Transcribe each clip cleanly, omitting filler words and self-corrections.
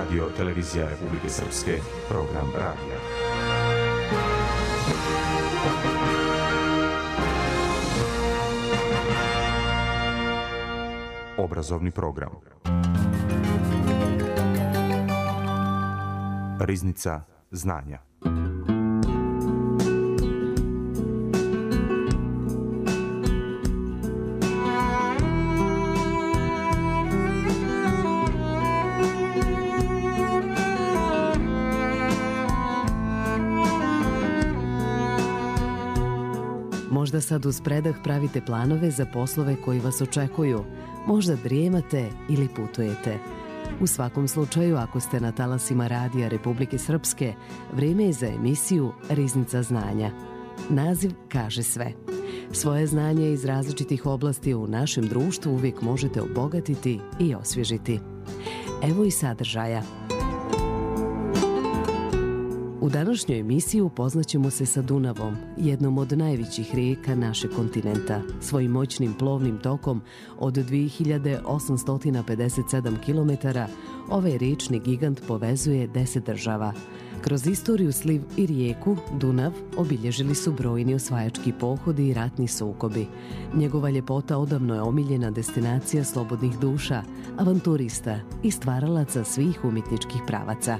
Radio Televizija Republike Srpske, program radija. Obrazovni program. Riznica znanja. Možda sad uz predah pravite planove za poslove koji vas očekuju, možda drijemate ili putujete. U svakom slučaju, ako ste na talasima Radija Republike Srpske, vrijeme je za emisiju Riznica znanja. Naziv kaže sve. Svoje znanje iz različitih oblasti u našem društvu uvijek možete obogatiti i osvježiti. Evo i sadržaja. U današnjoj emisiji upoznaćemo se sa Dunavom, jednom od najvećih rijeka našeg kontinenta. Svojim moćnim plovnim tokom od 2857 km ovaj riječni gigant povezuje 10 država. Kroz istoriju sliv i rijeku, Dunav, obilježili su brojni osvajački pohodi i ratni sukobi. Njegova ljepota odavno je omiljena destinacija slobodnih duša, avanturista i stvaralaca svih umjetničkih pravaca.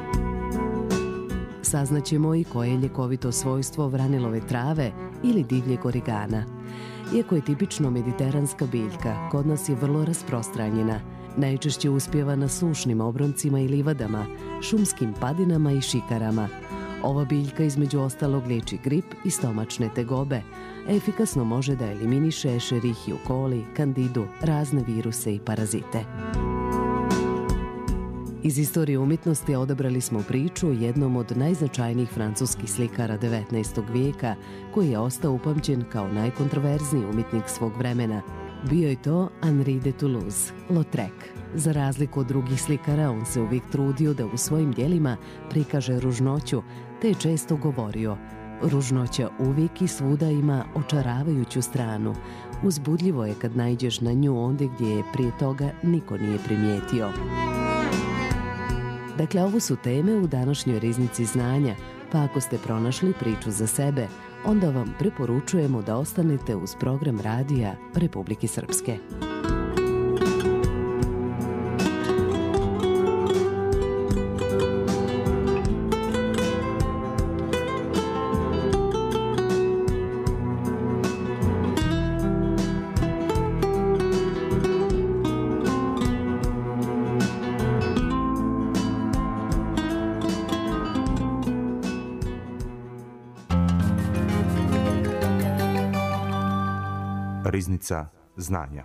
Saznaćemo i koje je ljekovito svojstvo vranilove trave ili divljeg origana. Iako je tipično mediteranska biljka, kod nas je vrlo rasprostranjena. Najčešće uspijeva na sušnim obroncima i livadama, šumskim padinama i šikarama. Ova biljka između ostalog liječi grip i stomačne tegobe, a efikasno može da eliminiše Escherichia coli, kandidu, razne viruse i parazite. Iz istorije umjetnosti odabrali smo priču o jednom od najznačajnijih francuskih slikara 19. vijeka, koji je ostao upamćen kao najkontroverzniji umjetnik svog vremena. Bio je to Henri de Toulouse-Lautrec. Za razliku od drugih slikara, on se uvijek trudio da u svojim djelima prikaže ružnoću, te je često govorio: ružnoća uvijek i svuda ima očaravajuću stranu. Uzbudljivo je kad naiđeš na nju ondje gdje je prije toga niko nije primijetio. Dakle, ovo su teme u današnjoj Riznici znanja, pa ako ste pronašli priču za sebe, onda vam preporučujemo da ostanete uz program Radija Republike Srpske. Riznica znanja.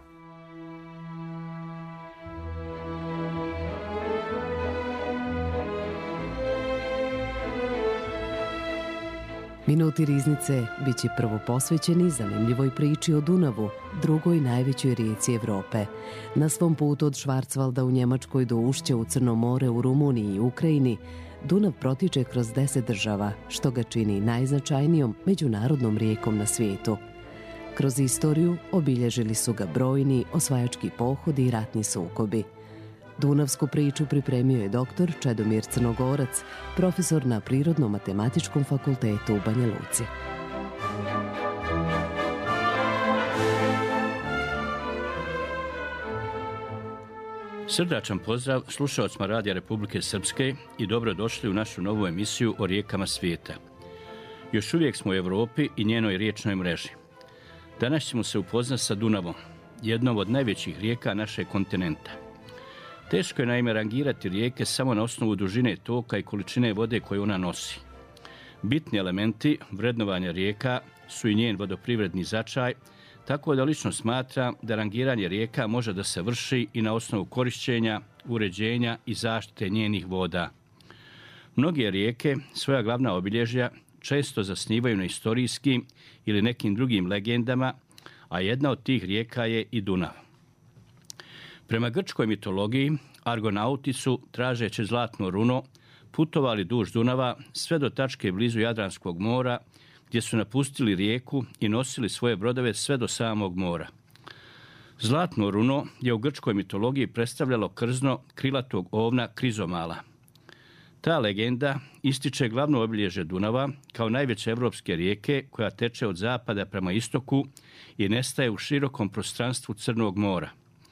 Minuti Riznice bit će prvo posvećeni zanimljivoj priči o Dunavu, drugoj najvećoj rijeci Evrope. Na svom putu od Schwarzwalda u Njemačkoj do ušća u Crno more u Rumuniji i Ukrajini, Dunav protiče kroz 10 država, što ga čini najznačajnijom međunarodnom rijekom na svijetu. Kroz istoriju obilježili su ga brojni osvajački pohodi i ratni sukobi. Dunavsku priču pripremio je dr. Čedomir Crnogorac, profesor na Prirodno-matematičkom fakultetu u Banja Luci. Srdačan pozdrav slušaocima Radija Republike Srpske i dobrodošli u našu novu emisiju o rijekama svijeta. Još uvijek smo u Europi i njenoj riječnoj mreži. Danas ćemo se upoznati sa Dunavom, jednom od najvećih rijeka našeg kontinenta. Teško je naime rangirati rijeke samo na osnovu dužine toka i količine vode koju ona nosi. Bitni elementi vrednovanja rijeka su i njen vodoprivredni značaj, tako da lično smatram da rangiranje rijeka može da se vrši i na osnovu korišćenja, uređenja i zaštite njenih voda. Mnoge rijeke svoja glavna obilježja često zasnivaju na istorijskim ili nekim drugim legendama, a jedna od tih rijeka je i Dunav. Prema grčkoj mitologiji, argonauti su, tražeći zlatno runo, putovali duž Dunava sve do tačke blizu Jadranskog mora, gdje su napustili rijeku i nosili svoje brodove sve do samog mora. Zlatno runo je u grčkoj mitologiji predstavljalo krzno krilatog ovna Krizomala. Ta legenda ističe glavno obilježje Dunava kao najveće evropske rijeke koja teče od zapada prema istoku i nestaje u širokom prostranstvu Crnog mora.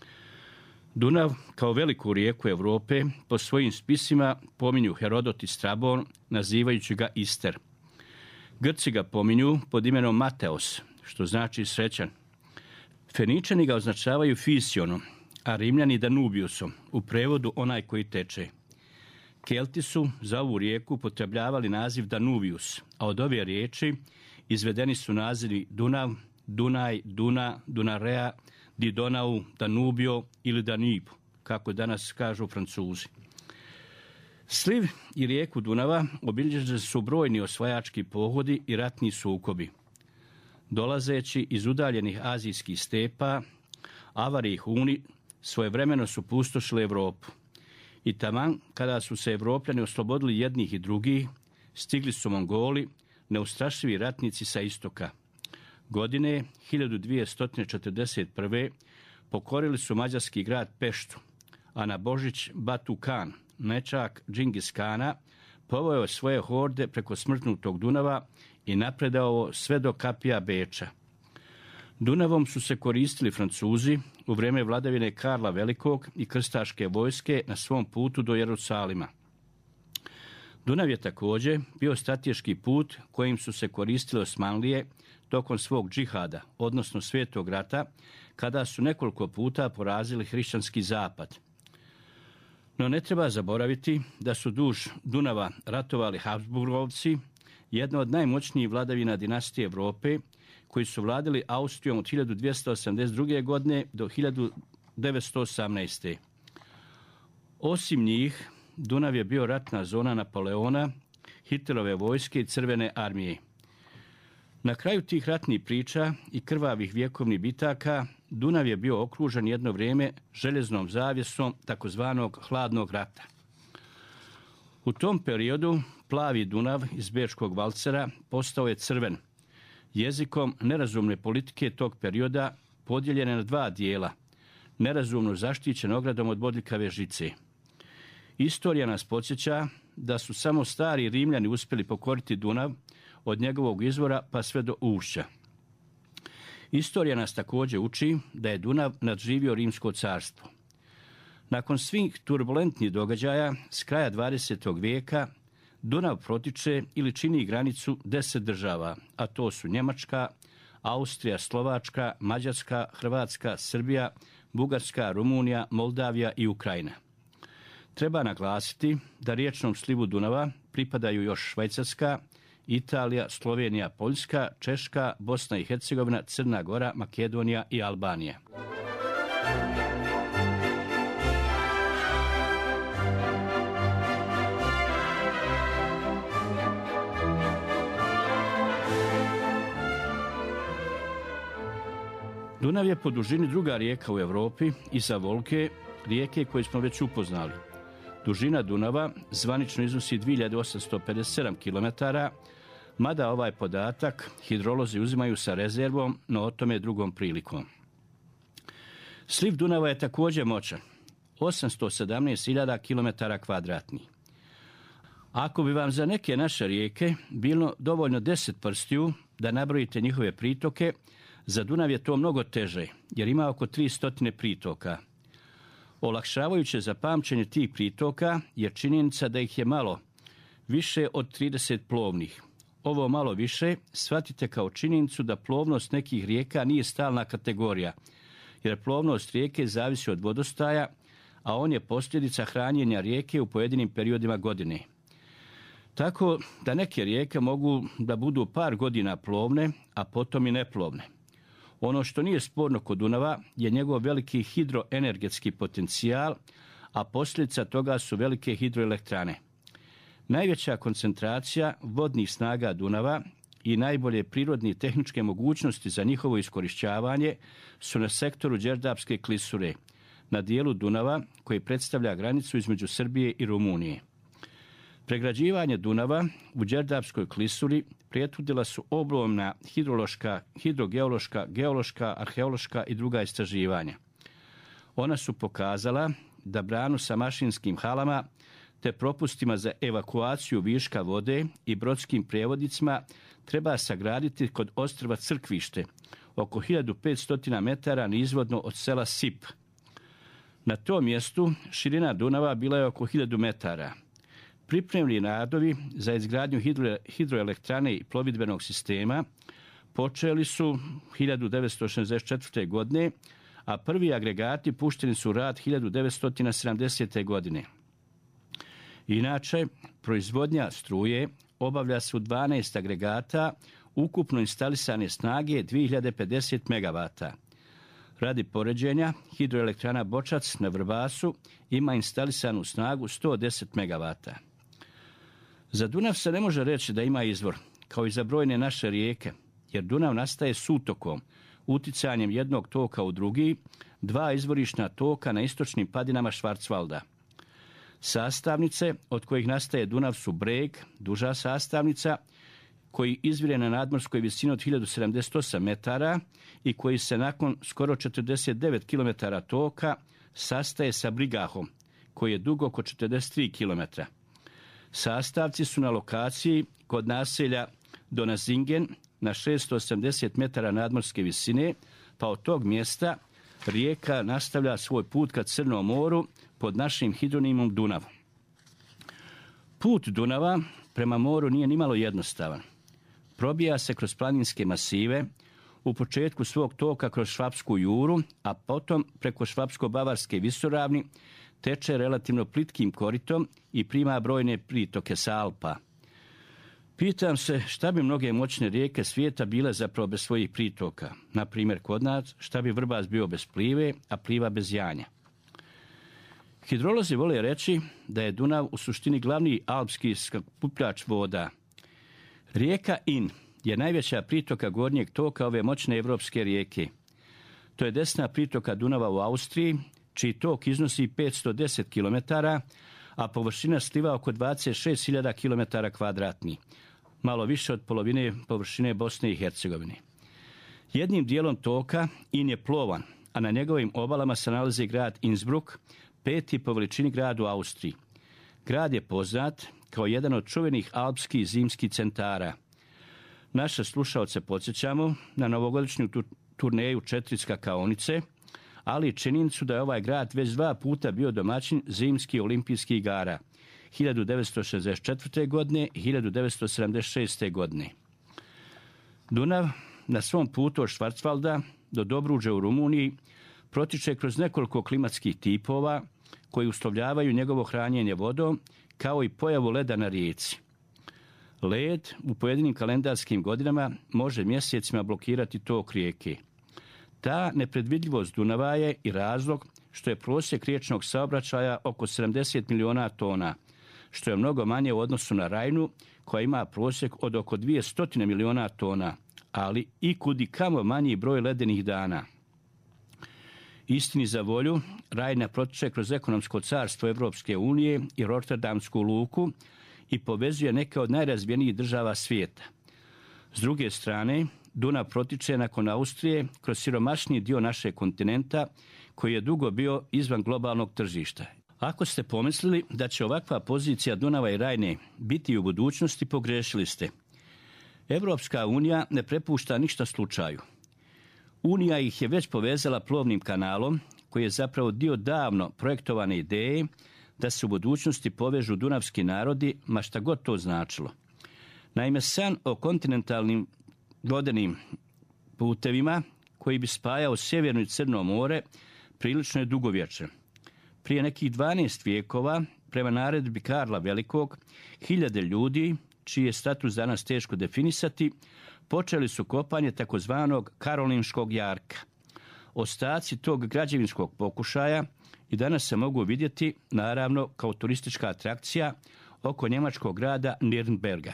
Dunav kao veliku rijeku Europe po svojim spisima pominju Herodot i Strabon, nazivajući ga Ister. Grci ga pominju pod imenom Mateos, što znači srećan. Feničani ga označavaju Fisionom, a Rimljani Danubiusom, u prevodu onaj koji teče. Kelti su za ovu rijeku upotrebljavali naziv Danuvius, a od ove riječi izvedeni su nazivi Dunav, Dunaj, Duna, Dunarea, Didonau, Danubio ili Danib, kako danas kažu Francuzi. Sliv i rijeku Dunava obilježili su brojni osvajački pohodi i ratni sukobi. Dolazeći iz udaljenih azijskih stepa, Avari i Huni svojevremeno su pustošili Europu. I taman kada su se Evropljani oslobodili jednih i drugih, stigli su Mongoli, neustrašivi ratnici sa istoka. Godine 1241. pokorili su mađarski grad Peštu, a na Božić Batu Kan, nečak Džingis Kana, poveo svoje horde preko smrtnutog Dunava i napredao sve do kapija Beča. Dunavom su se koristili Francuzi u vrijeme vladavine Karla Velikog i krstaške vojske na svom putu do Jerusalima. Dunav je također bio strateški put kojim su se koristile Osmanlije tokom svog džihada, odnosno Svetog rata, kada su nekoliko puta porazili hrišćanski zapad. No ne treba zaboraviti da su duž Dunava ratovali Habsburgovci, jedna od najmoćnijih vladavina dinastije Europe, koji su vladali Austrijom od 1282. godine do 1918. Osim njih, Dunav je bio ratna zona Napoleona, Hitlerove vojske i Crvene armije. Na kraju tih ratnih priča i krvavih vjekovnih bitaka, Dunav je bio okružen jedno vrijeme željeznom zavjesom takozvanog hladnog rata. U tom periodu plavi Dunav iz Bečkog valcera postao je crven, jezikom nerazumne politike tog perioda podijeljene na dva dijela, nerazumno zaštićen ogradom od bodljikave žice. Istorija nas podsjeća da su samo stari Rimljani uspjeli pokoriti Dunav od njegovog izvora pa sve do ušća. Istorija nas također uči da je Dunav nadživio Rimsko carstvo. Nakon svih turbulentnih događaja s kraja 20. vijeka, Dunav protiče ili čini granicu 10 država, a to su Njemačka, Austrija, Slovačka, Mađarska, Hrvatska, Srbija, Bugarska, Rumunija, Moldavija i Ukrajina. Treba naglasiti da riječnom slivu Dunava pripadaju još Švajcarska, Italija, Slovenija, Poljska, Češka, Bosna i Hercegovina, Crna Gora, Makedonija i Albanija. Dunav je po dužini druga rijeka u Europi iza Volge, rijeke koju smo već upoznali. Dužina Dunava zvanično iznosi 2857 km, mada ovaj podatak hidrolozi uzimaju sa rezervom, no o tome drugom prilikom. Sliv Dunava je također moćan, 817.000 km2. Ako bi vam za neke naše rijeke bilo dovoljno 10 prstiju da nabrojite njihove pritoke, za Dunav je to mnogo teže, jer ima oko 300 pritoka. Olakšavajuće za pamćenje tih pritoka je činjenica da ih je malo, više od 30 plovnih. Ovo malo više shvatite kao činjenicu da plovnost nekih rijeka nije stalna kategorija, jer plovnost rijeke zavisi od vodostaja, a on je posljedica hranjenja rijeke u pojedinim periodima godine. Tako da neke rijeke mogu da budu par godina plovne, a potom i neplovne. Ono što nije sporno kod Dunava je njegov veliki hidroenergetski potencijal, a posljedica toga su velike hidroelektrane. Najveća koncentracija vodnih snaga Dunava i najbolje prirodne i tehničke mogućnosti za njihovo iskorišćavanje su na sektoru Đerdapske klisure, na dijelu Dunava koji predstavlja granicu između Srbije i Rumunije. Pregrađivanje Dunava u Đerdapskoj klisuri prethodila su obilna hidrološka, hidrogeološka, geološka, arheološka i druga istraživanja. Ona su pokazala da branu sa mašinskim halama te propustima za evakuaciju viška vode i brodskim prijevodnicima treba sagraditi kod ostrva Crkvište, oko 1500 metara nizvodno od sela Sip. Na tom mjestu širina Dunava bila je oko 1000 metara. Pripremni radovi za izgradnju hidroelektrane i plovidbenog sistema počeli su 1964. godine, a prvi agregati pušteni su u rad 1970. godine. Inače, proizvodnja struje obavlja se u 12 agregata ukupno instalisane snage 2050 MW. Radi poređenja, hidroelektrana Bočac na Vrbasu ima instalisanu snagu 110 MW. Za Dunav se ne može reći da ima izvor, kao i za brojne naše rijeke, jer Dunav nastaje sutokom, uticanjem jednog toka u drugi, dva izvorišna toka na istočnim padinama Švarcvalda. Sastavnice od kojih nastaje Dunav su Breg, duža sastavnica, koji izvire na nadmorskoj visini od 1078 metara i koji se nakon skoro 49 km toka sastaje sa Brigahom, koji je dug oko 43 km. Sastavci su na lokaciji kod naselja Donazingen na 680 metara nadmorske visine, pa od tog mjesta rijeka nastavlja svoj put ka Crnom moru pod našim hidronimom Dunav. Put Dunava prema moru nije nimalo jednostavan. Probija se kroz planinske masive, u početku svog toka kroz Švapsku juru, a potom preko Švapsko-Bavarske visoravni teče relativno plitkim koritom i prima brojne pritoke sa Alpa. Pitam se šta bi mnoge moćne rijeke svijeta bile zapravo bez svojih pritoka. Na primjer kod nas, šta bi Vrbas bio bez Plive, a Pliva bez Janja. Hidrolozi vole reći da je Dunav u suštini glavni alpski skupljač voda. Rijeka Inn je najveća pritoka gornjeg toka ove moćne evropske rijeke. To je desna pritoka Dunava u Austriji, čiji tok iznosi 510 km, a površina sliva oko 26.000 km2, malo više od polovine površine Bosne i Hercegovine. Jednim dijelom toka Inn je plovan, a na njegovim obalama se nalazi grad Innsbruck, peti po veličini grad u Austriji. Grad je poznat kao jedan od čuvenih alpskih zimskih centara. Naše slušaoce podsjećamo na novogodišnju turneju 4 skakaonice, ali i činjenicu da je ovaj grad već 2 puta bio domaćin zimskih olimpijskih igara, 1964. godine i 1976. godine. Dunav na svom putu od Švarcvalda do Dobruđa u Rumuniji protiče kroz nekoliko klimatskih tipova koji uslovljavaju njegovo hranjenje vodom, kao i pojavu leda na rijeci. Led u pojedinim kalendarskim godinama može mjesecima blokirati tok rijeke. Ta nepredvidljivost Dunava je i razlog što je prosjek riječnog saobraćaja oko 70 miliona tona, što je mnogo manje u odnosu na Rajnu, koja ima prosjek od oko 200 miliona tona, ali i kudikamo manji broj ledenih dana. Istini za volju, Rajna protiče kroz ekonomsko carstvo Evropske unije i Rotterdamsku luku i povezuje neke od najrazvijenijih država svijeta. S druge strane, Dunav protiče nakon Austrije kroz siromašniji dio našeg kontinenta koji je dugo bio izvan globalnog tržišta. Ako ste pomislili da će ovakva pozicija Dunava i Rajne biti u budućnosti, pogrešili ste. Evropska unija ne prepušta ništa slučaju. Unija ih je već povezala plovnim kanalom koji je zapravo dio davno projektovane ideje da se u budućnosti povežu dunavski narodi, ma šta god to značilo. Naime, san o kontinentalnim vodenim putevima koji bi spajao Sjeverno i Crno more prilično je dugovječan. Prije nekih 12 vijekova, prema naredbi Karla Velikog, 1000 ljudi, čiji je status danas teško definisati, počeli su kopanje takozvanog Karolinškog jarka. Ostaci tog građevinskog pokušaja i danas se mogu vidjeti, naravno, kao turistička atrakcija oko njemačkog grada Nürnberga.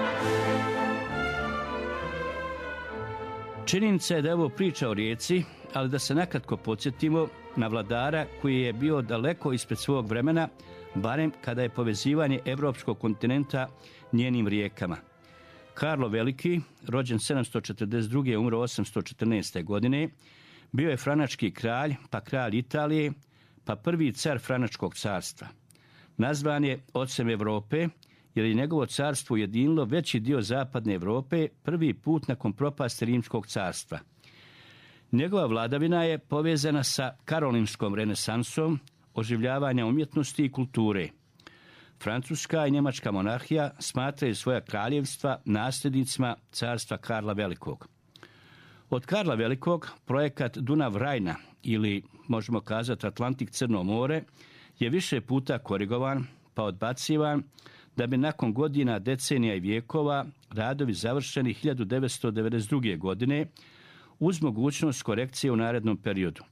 Činjenica je da je ovo priča o rijeci, ali da se nakratko podsjetimo na vladara koji je bio daleko ispred svog vremena, barem kada je povezivanje evropskog kontinenta njenim rijekama. Karlo Veliki, rođen 742. umro 814. godine, bio je franački kralj, pa kralj Italije, pa prvi car Franačkog carstva. Nazvan je ocem Evrope, jer je njegovo carstvo ujedinilo veći dio zapadne Evrope prvi put nakon propasti Rimskog carstva. Njegova vladavina je povezana sa karolinškom renesansom, oživljavanja umjetnosti i kulture. Francuska i njemačka monarhija smatraju svoja kraljevstva nasljednicima carstva Karla Velikog. Od Karla Velikog projekat Dunav-Rajna, ili možemo kazati Atlantik-Crno more, je više puta korigovan pa odbacivan, da bi nakon godina, decenija i vijekova radovi završeni 1992. godine uz mogućnost korekcije u narednom periodu.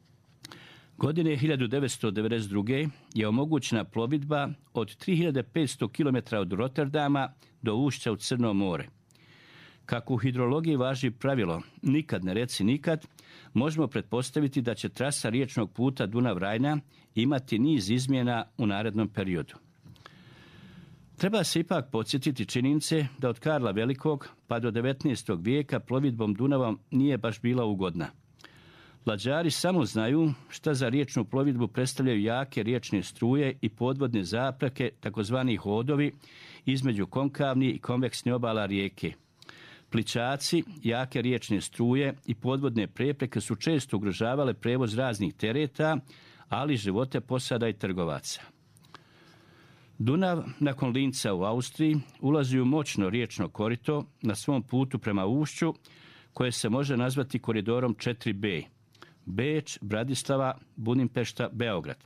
Godine 1992. je omogućena plovidba od 3500 km od Rotterdama do ušća u Crno more. Kako u hidrologiji važi pravilo nikad ne reci nikad, možemo pretpostaviti da će trasa riječnog puta Dunav-Rajna imati niz izmjena u narednom periodu. Treba se ipak podsjetiti činjenice da od Karla Velikog pa do 19. vijeka plovidbom Dunavom nije baš bila ugodna. Lađari samo znaju šta za riječnu plovidbu predstavljaju jake riječne struje i podvodne zapreke, takozvani hodovi, između konkavnih i konveksnih obala rijeke. Plićaci, jake riječne struje i podvodne prepreke su često ugrožavale prevoz raznih tereta, ali i živote posada i trgovaca. Dunav, nakon Linca u Austriji, ulazi u moćno riječno korito na svom putu prema ušću, koje se može nazvati koridorom 4B. Beč, Bratislava, Budimpešta, Beograd.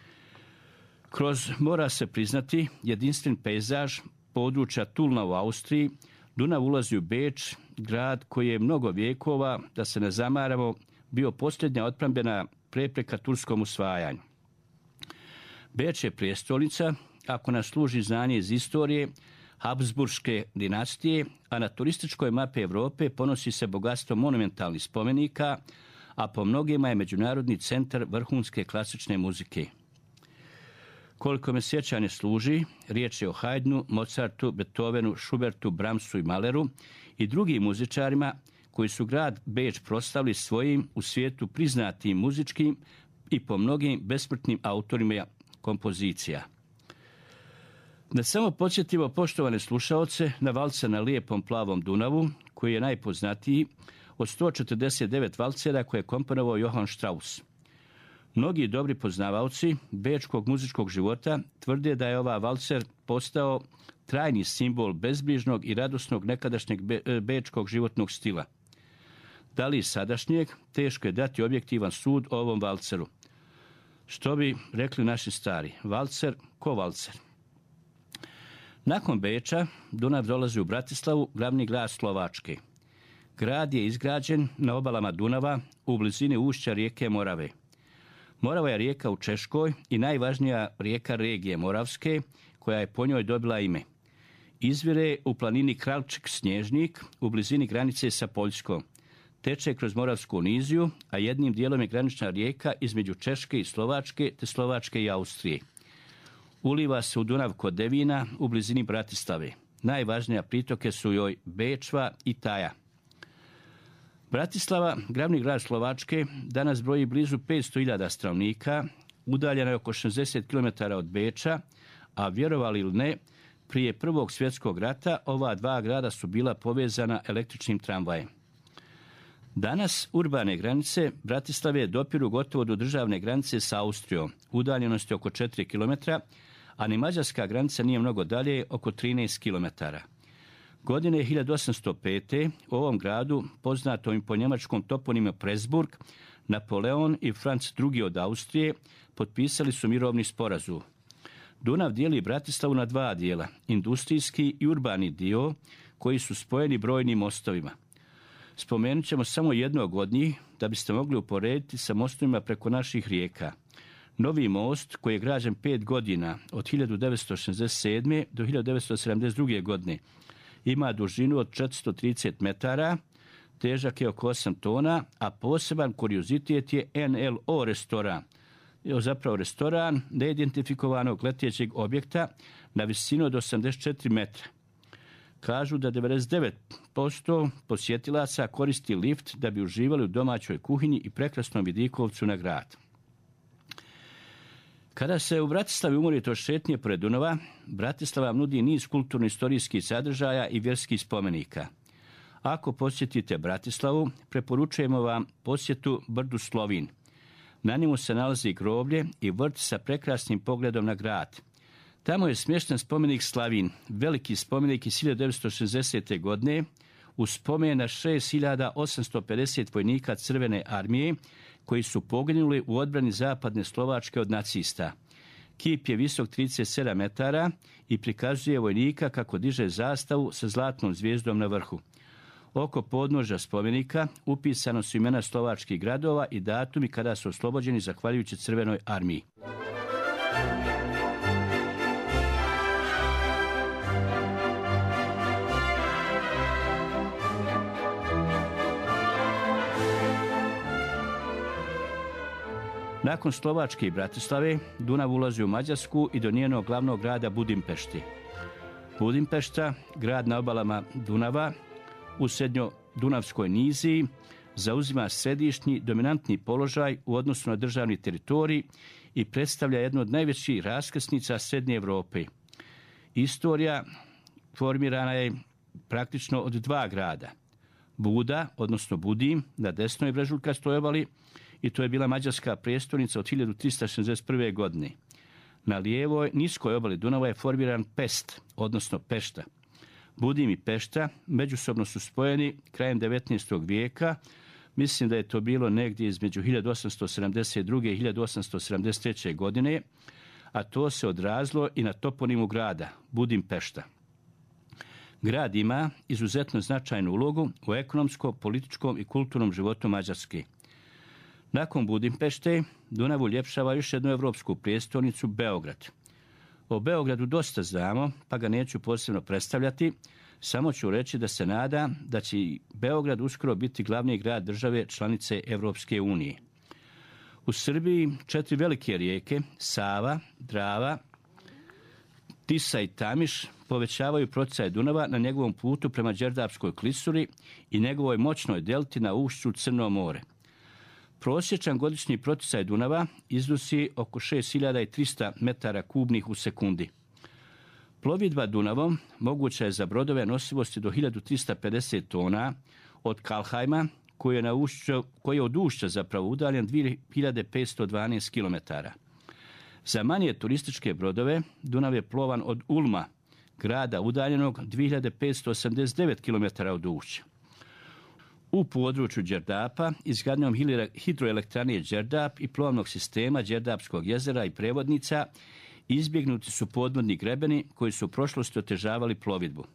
Kroz, mora se priznati, jedinstven pejzaž područja Tulna u Austriji, Dunav ulazi u Beč, grad koji je mnogo vijekova, da se ne zamaramo, bio posljednja otprambena prepreka turskom usvajanju. Beč je prijestolnica, ako nas služi znanje iz istorije, Habsburške dinastije, a na turističkoj mapi Europe ponosi se bogatstvo monumentalnih spomenika, a po mnogima je međunarodni centar vrhunske klasične muzike. Koliko me sjećanje služi, riječ je o Haydnu, Mozartu, Beethovenu, Schubertu, Brahmsu i Mahleru i drugim muzičarima koji su grad Beč proslavili svojim u svijetu priznatim muzičkim i po mnogim besmrtnim autorima kompozicija. Da samo podsjetimo poštovane slušaoce na valcer na lijepom plavom Dunavu, koji je najpoznatiji od 149 valcera koje je komponovao Johann Strauss. Mnogi dobri poznavaoci bečkog muzičkog života tvrde da je ova valcer postao trajni simbol bezbrižnog i radosnog nekadašnjeg bečkog životnog stila. Da li sadašnjeg, teško je dati objektivan sud o ovom valceru. Što bi rekli naši stari, valcer ko valcer. Nakon Beča, Dunav dolazi u Bratislavu, glavni grad Slovačke. Grad je izgrađen na obalama Dunava u blizini ušća rijeke Morave. Morava je rijeka u Češkoj i najvažnija rijeka regije Moravske, koja je po njoj dobila ime. Izvire u planini Kralčik Snježnik u blizini granice sa Poljskom. Teče kroz Moravsku niziju, a jednim dijelom je granična rijeka između Češke i Slovačke, te Slovačke i Austrije. Uliva se u Dunav kod Devina u blizini Bratislave. Najvažnija pritoke su joj Bečva i Taja. Bratislava, glavni grad Slovačke, danas broji blizu 500.000 stanovnika, udaljena je oko 60 km od Beča, a vjerovali ili ne, prije Prvog svjetskog rata ova dva grada su bila povezana električnim tramvajem. Danas urbane granice Bratislave dopiru gotovo do državne granice sa Austrijom, udaljenosti oko 4 km, a ni mađarska granica nije mnogo dalje, oko 13 km. Godine 1805. u ovom gradu, poznatom i po njemačkom toponimu Presburg, Napoleon i Franc II. Od Austrije potpisali su mirovni sporazum. Dunav dijeli Bratislavu na dva dijela, industrijski i urbani dio, koji su spojeni brojnim mostovima. Spomenut ćemo samo jednog od njih, da biste mogli uporediti sa mostovima preko naših rijeka. Novi most, koji je građen 5 godina, od 1967. do 1972. godine, ima dužinu od 430 metara, težak je oko 8 tona, a poseban kuriozitet je NLO restoran. Zapravo restoran neidentifikovanog letećeg objekta na visinu od 84 metra. Kažu da 99% posjetilaca koristi lift da bi uživali u domaćoj kuhinji i prekrasnom vidikovcu na grad. Kada se u Bratislavi umorite od šetnje pored Dunava, Bratislava nudi niz kulturno-istorijskih sadržaja i vjerskih spomenika. Ako posjetite Bratislavu, preporučujemo vam posjetu brdu Slovin. Na njemu se nalazi groblje i vrt sa prekrasnim pogledom na grad. Tamo je smješten spomenik Slavin, veliki spomenik iz 1960. godine, u spomen na 6850 vojnika Crvene armije koji su poginuli u odbrani zapadne Slovačke od nacista. Kip je visok 37 metara i prikazuje vojnika kako diže zastavu sa zlatnom zvijezdom na vrhu. Oko podnožja spomenika upisano su imena slovačkih gradova i datumi kada su oslobođeni zahvaljujući Crvenoj armiji. Nakon Slovačke i Bratislave, Dunav ulazi u Mađarsku i do njenog glavnog grada Budimpešti. Budimpešta, grad na obalama Dunava, u srednjodunavskoj niziji, zauzima središnji dominantni položaj u odnosu na državni teritorij i predstavlja jednu od najvećih raskrsnica Srednje Europe. Istorija formirana je praktično od dva grada. Buda, odnosno Budim, na desnoj brežuljkastoj obali, i to je bila mađarska prijestolnica od 1361. godine. Na lijevoj, niskoj obali Dunava je formiran Pest, odnosno Pešta. Budim i Pešta međusobno su spojeni krajem 19. vijeka, mislim da je to bilo negdje između 1872. i 1873. godine, a to se odrazilo i na toponimu grada, Budimpešta. Grad ima izuzetno značajnu ulogu u ekonomskom, političkom i kulturnom životu Mađarske. Nakon Budimpešte, Dunav uljepšava još jednu evropsku prijestolnicu, Beograd. O Beogradu dosta znamo, pa ga neću posebno predstavljati, samo ću reći da se nada da će Beograd uskoro biti glavni grad države članice Evropske unije. U Srbiji 4 velike rijeke, Sava, Drava, Tisa i Tamiš, povećavaju proticaj Dunava na njegovom putu prema Đerdapskoj klisuri i njegovoj moćnoj delti na ušću Crno more. Prosječan godišnji proticaj Dunava iznosi oko 6300 metara kubnih u sekundi. Plovidba Dunavom moguća je za brodove nosivosti do 1350 tona od Kalhajma, koji je od ušća zapravo udaljen 2512 km. Za manje turističke brodove Dunav je plovan od Ulma, grada udaljenog 2589 km od ušća. U području Đerdapa, izgradnjom hidroelektrane Đerdap i plovnog sistema Đerdapskog jezera i prevodnica, izbjegnuti su podmorni grebeni koji su u prošlosti otežavali plovidbu.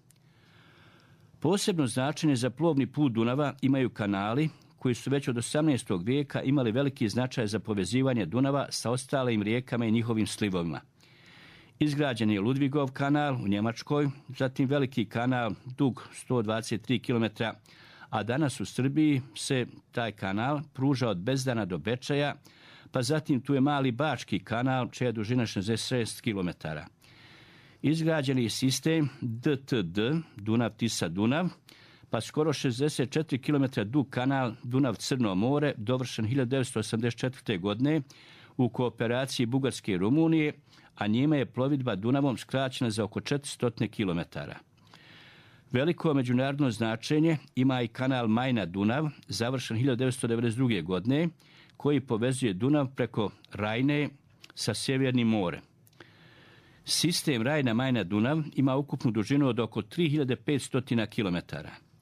Posebno značenje za plovni put Dunava imaju kanali koji su već od 18. vijeka imali veliki značaj za povezivanje Dunava sa ostalim rijekama i njihovim slivovima. Izgrađen je Ludvigov kanal u Njemačkoj, zatim veliki kanal dug 123 km, a danas u Srbiji se taj kanal pruža od Bezdana do Bečeja, pa zatim tu je mali Bački kanal, čija je dužina 66 km. Izgrađen je sistem DTD, Dunav-Tisa-Dunav, pa skoro 64 km dug kanal Dunav-Crno more, dovršen 1984. godine u kooperaciji Bugarske i Rumunije, a njime je plovidba Dunavom skraćena za oko 400 km. Veliko međunarodno značenje ima i kanal Majna-Dunav, završen 1992. godine, koji povezuje Dunav preko Rajne sa Sjevernim morem. Sistem Rajna-Majna-Dunav ima ukupnu dužinu od oko 3500 km.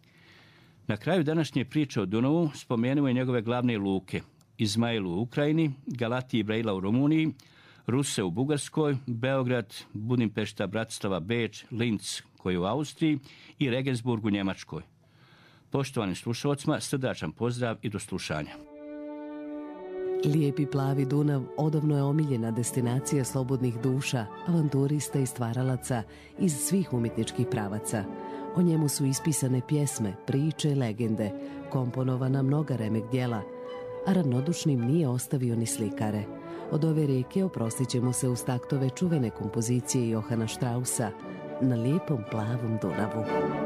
Na kraju današnje priče o Dunavu spomenemo i njegove glavne luke: Izmail u Ukrajini, Galati i Brejla u Rumuniji, Ruse u Bugarskoj, Beograd, Budimpešta, Bratislava, Beč, Linz koji je u Austriji i Regensburg u Njemačkoj. Poštovanim slušalcima, srdačan pozdrav i do slušanja. Lijepi plavi Dunav odavno je omiljena destinacija slobodnih duša, avanturista i stvaralaca iz svih umjetničkih pravaca. O njemu su ispisane pjesme, priče i legende, komponovana mnoga remek djela, a ravnodušnim nije ostavio ni slikare. Od ove rijeke oprostit ćemo se uz taktove čuvene kompozicije Johana Straussa Na lijepom plavom Dunavu.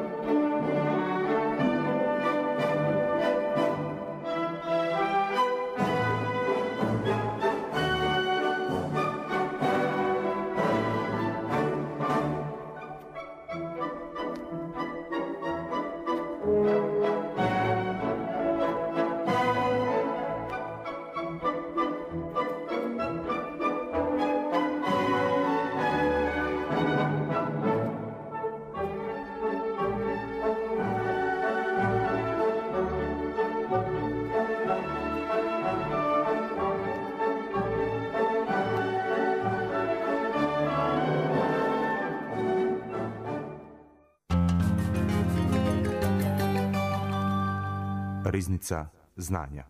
Riznica znanja.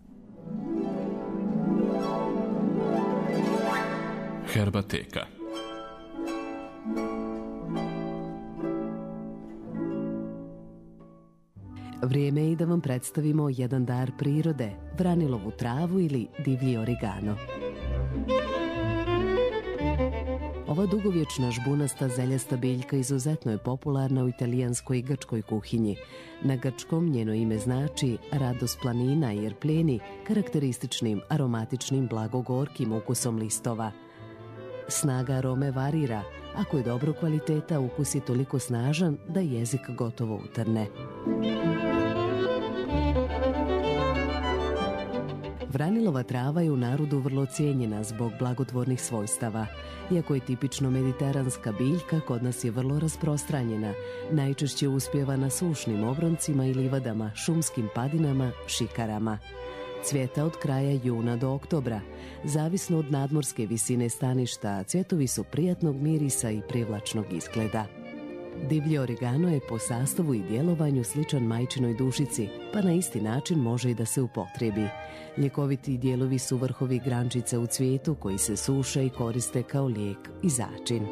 Herbateka. Vrijeme je i da vam predstavimo jedan dar prirode, vranilovu travu ili divlji origano. Ova dugovječna žbunasta zeljasta biljka izuzetno je popularna u italijanskoj i grčkoj kuhinji. Na grčkom njeno ime znači radost planina jer plijeni karakterističnim aromatičnim blagogorkim ukusom listova. Snaga arome varira, ako je dobro kvaliteta, ukus je toliko snažan da jezik gotovo utrne. Vranilova trava je u narodu vrlo cijenjena zbog blagotvornih svojstava. Iako je tipično mediteranska biljka, kod nas je vrlo rasprostranjena. Najčešće uspijeva na sušnim obroncima i livadama, šumskim padinama, šikarama. Cvjeta od kraja juna do oktobra. Zavisno od nadmorske visine staništa, cvjetovi su prijatnog mirisa i privlačnog izgleda. Divlji origano je po sastavu i djelovanju sličan majčinoj dušici, pa na isti način može i da se upotrijebi. Ljekoviti dijelovi su vrhovi grančice u cvijetu koji se suše i koriste kao lijek i začin.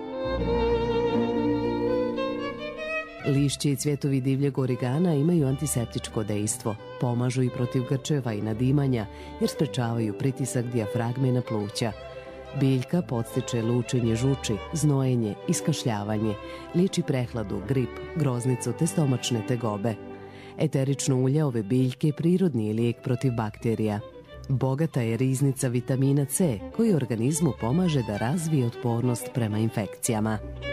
Lišće i cvjetovi divljeg origana imaju antiseptičko dejstvo. Pomažu i protiv grčeva i nadimanja jer sprečavaju pritisak dijafragme na pluća. Biljka podstiče lučenje žuči, znojenje, iskašljavanje, liječi prehladu, grip, groznicu te stomačne tegobe. Eterično ulje ove biljke prirodni je lijek protiv bakterija. Bogata je riznica vitamina C koji organizmu pomaže da razvije otpornost prema infekcijama.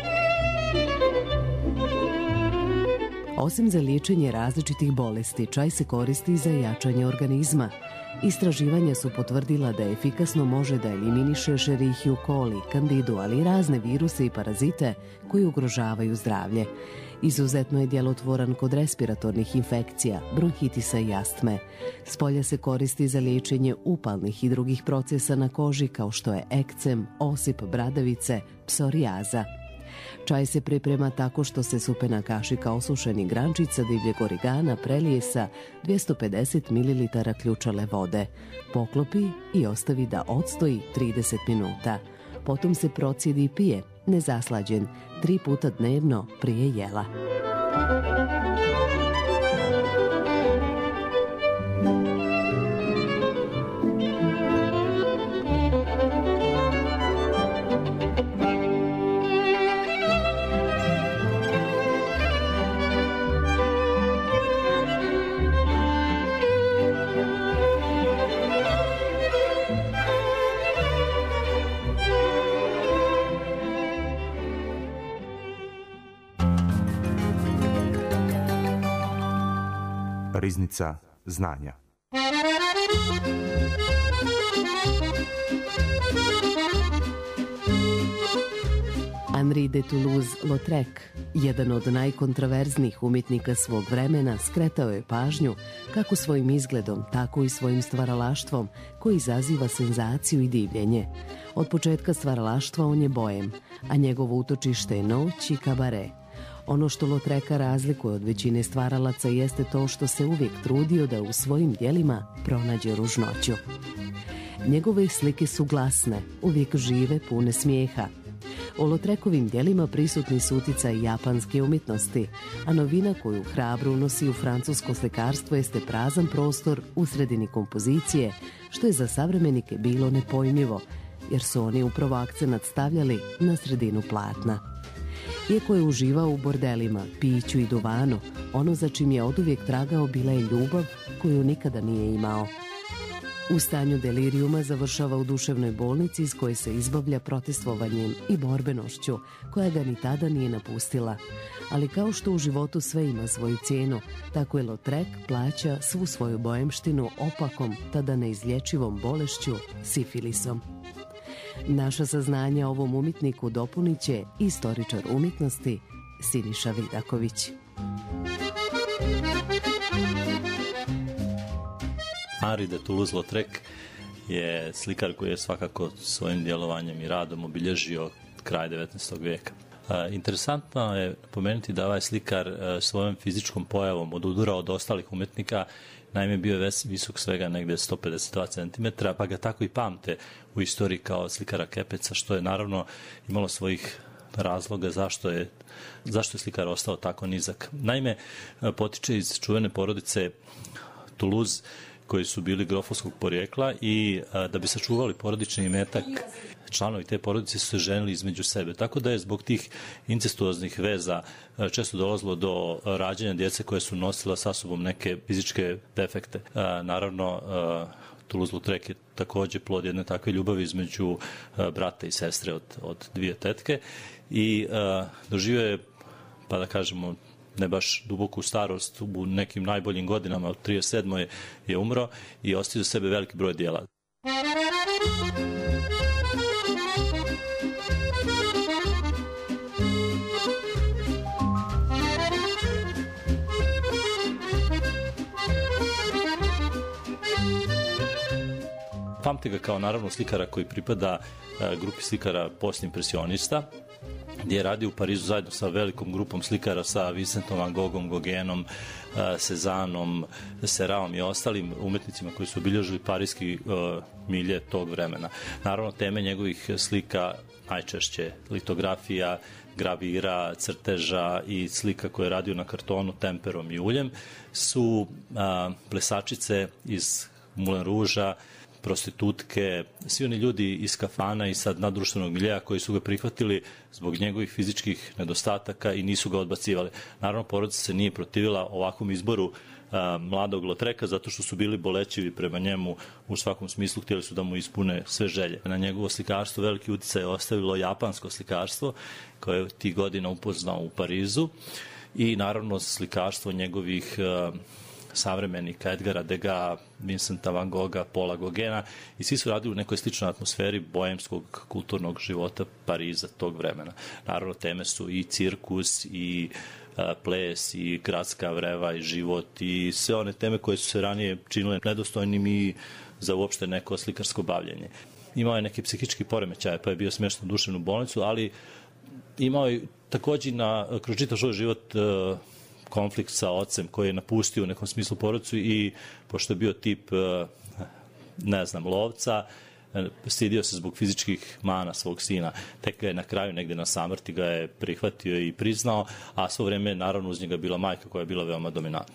Osim za liječenje različitih bolesti, čaj se koristi za jačanje organizma. Istraživanja su potvrdila da efikasno može da eliminiše Escherichia coli, kandidu, ali i razne viruse i parazite koji ugrožavaju zdravlje. Izuzetno je djelotvoran kod respiratornih infekcija, bronhitisa i astme. Spolja se koristi za liječenje upalnih i drugih procesa na koži kao što je ekcem, osip bradavice, psorijaza. Čaj se priprema tako što se supena kašika osušenih grančica divljeg origana prelije sa 250 ml ključale vode. Poklopi i ostavi da odstoji 30 minuta. Potom se procijedi i pije, nezaslađen, 3 puta dnevno prije jela. Riznica znanja. Henri de Toulouse-Lautrec, jedan od najkontraverznijih umjetnika svog vremena, skretao je pažnju kako svojim izgledom, tako i svojim stvaralaštvom koji izaziva senzaciju i divljenje. Od početka stvaralaštva on je bojem, a njegovo utočište je noć i kabare. Ono što Lautreca razlikuje od većine stvaralaca jeste to što se uvijek trudio da u svojim djelima pronađe ružnoću. Njegove slike su glasne, uvijek žive, pune smijeha. U Lautrecovim djelima prisutni su uticaj japanske umjetnosti, a novina koju hrabro unosi u francusko slikarstvo jeste prazan prostor u sredini kompozicije, što je za savremenike bilo nepojmljivo, jer su oni upravo akcenat stavljali na sredinu platna. Iako je uživao u bordelima, piću i duvanu, ono za čim je oduvijek tragao bila je ljubav koju nikada nije imao. U stanju delirijuma završava u duševnoj bolnici iz koje se izbavlja protestvovanjem i borbenošću, koja ga ni tada nije napustila. Ali kao što u životu sve ima svoju cijenu, tako je Lautrec plaća svu svoju boemštinu opakom, tada neizlječivom bolešću, sifilisom. Naša saznanja o ovom umjetniku dopunit će istoričar umjetnosti Siniša Vidaković. Henri de Toulouse-Lautrec je slikar koji je svakako svojim djelovanjem i radom obilježio kraj 19. vijeka. Interesantno je pomenuti da ovaj slikar svojom fizičkom pojavom odudurao od ostalih umjetnika. Naime, bio je visok svega negdje 152 cm, pa ga tako i pamte u istoriji kao slikara kepeca, što je naravno imalo svojih razloga zašto je slikar ostao tako nizak. Naime, potiče iz čuvene porodice Toulouse, koji su bili grofovskog porijekla i da bi sačuvali porodični imetak, članovi te porodice su se ženili između sebe. Tako da je zbog tih incestuoznih veza često dolazilo do rađanja djece koje su nosila sa sobom neke fizičke defekte. Naravno, Toulouse-Lautrec je također plod jedne takve ljubavi između brata i sestre od dvije tetke i doživio je, pa da kažemo, ne baš duboku starost, u nekim najboljim godinama, od 37. je umro i ostavio za sebe veliki broj djela. Pamte ga kao naravno slikara koji pripada grupi slikara postimpresionista, gdje je radio u Parizu zajedno sa velikom grupom slikara, sa Vincentom van Goghom, Gauguinom, Cézanom, Seraom i ostalim umjetnicima koji su obilježili parijski milje tog vremena. Naravno, teme njegovih slika, najčešće litografija, gravira, crteža i slika koje je radio na kartonu temperom i uljem, su plesačice iz Moulin Rouge-a, prostitutke, svi oni ljudi iz kafana i sad nadruštvenog miljeja koji su ga prihvatili zbog njegovih fizičkih nedostataka i nisu ga odbacivali. Naravno, porodica se nije protivila ovakvom izboru mladog Lautreca zato što su bili bolećivi prema njemu u svakom smislu, htjeli su da mu ispune sve želje. Na njegovo slikarstvo veliki uticaj je ostavilo japansko slikarstvo koje je tih godina upoznao u Parizu i naravno slikarstvo njegovih savremenika Edgara Degas, Vincenta van Gogha, Paula Gauguina i svi su radili u nekoj sličnoj atmosferi boemskog kulturnog života Pariza tog vremena. Naravno, teme su i cirkus i ples i gradska vreva i život i sve one teme koje su se ranije činile nedostojnim i za uopšte neko slikarsko bavljenje. Imao je neke psihički poremećaje, pa je bio smješten u duševnu bolnicu, ali imao je također kroz čitav svoj život konflikt sa ocem koji je napustio u nekom smislu porodicu i pošto je bio tip, lovca, stidio se zbog fizičkih mana svog sina. Tek ga je na kraju, negdje na samrti, ga je prihvatio i priznao, a svo vrijeme naravno uz njega bila majka koja je bila veoma dominantna.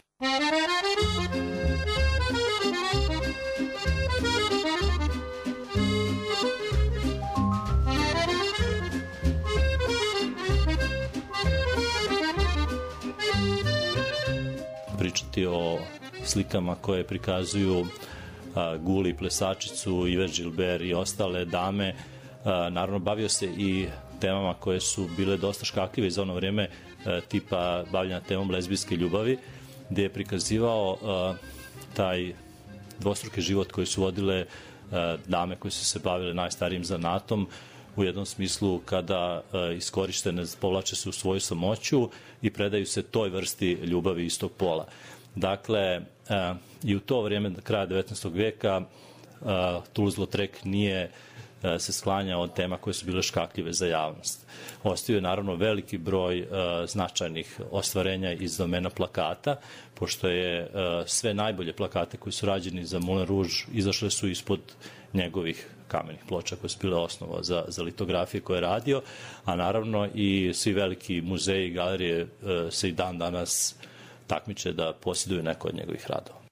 Pričati o slikama koje prikazuju Guli, plesačicu, Yves Gilbert i ostale dame. Naravno, bavio se i temama koje su bile dosta škakljive za ono vrijeme, tipa bavljanja temom lezbijske ljubavi, gdje je prikazivao taj dvostruki život koji su vodile dame koje su se bavile najstarijim zanatom, u jednom smislu kada iskorištene povlače se u svoju samoću i predaju se toj vrsti ljubavi istog pola. Dakle, i u to vrijeme, kraja 19. vijeka, Toulouse-Lautrec nije se sklanja od tema koje su bile škakljive za javnost. Ostao je naravno veliki broj značajnih ostvarenja iz domena plakata, pošto je sve najbolje plakate koji su rađeni za Moulin Rouge izašle su ispod njegovih kamenih ploča koje su bile osnova za litografije koje je radio, a naravno i svi veliki muzeji i galerije se i dan danas takmiče da posjeduju neko od njegovih radova.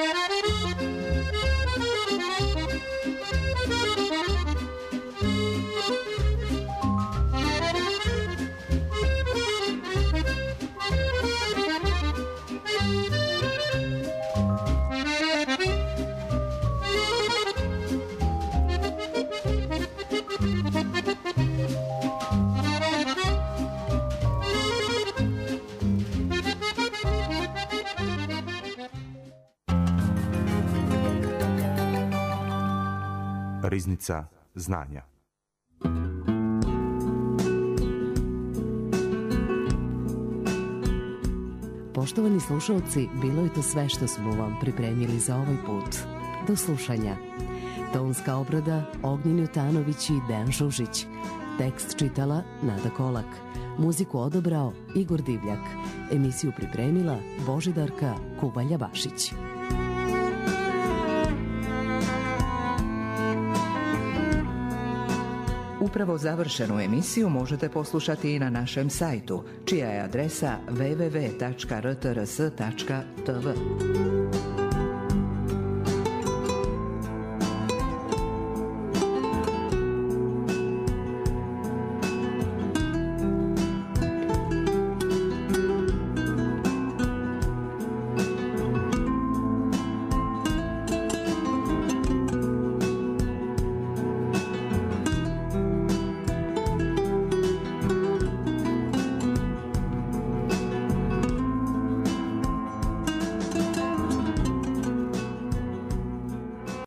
Riznica znanja. Poštovani slušalci, bilo je to sve što smo vam pripremili za ovaj put. Do slušanja. Tonska obrada Ognjen Jutanović i Dejan Žužić. Tekst čitala Nada Kolak. Muziku odabrao Igor Divljak. Emisiju pripremila Božidarka Kubalja-Bašić. Upravo završenu emisiju možete poslušati i na našem sajtu, čija je adresa www.rtrs.tv.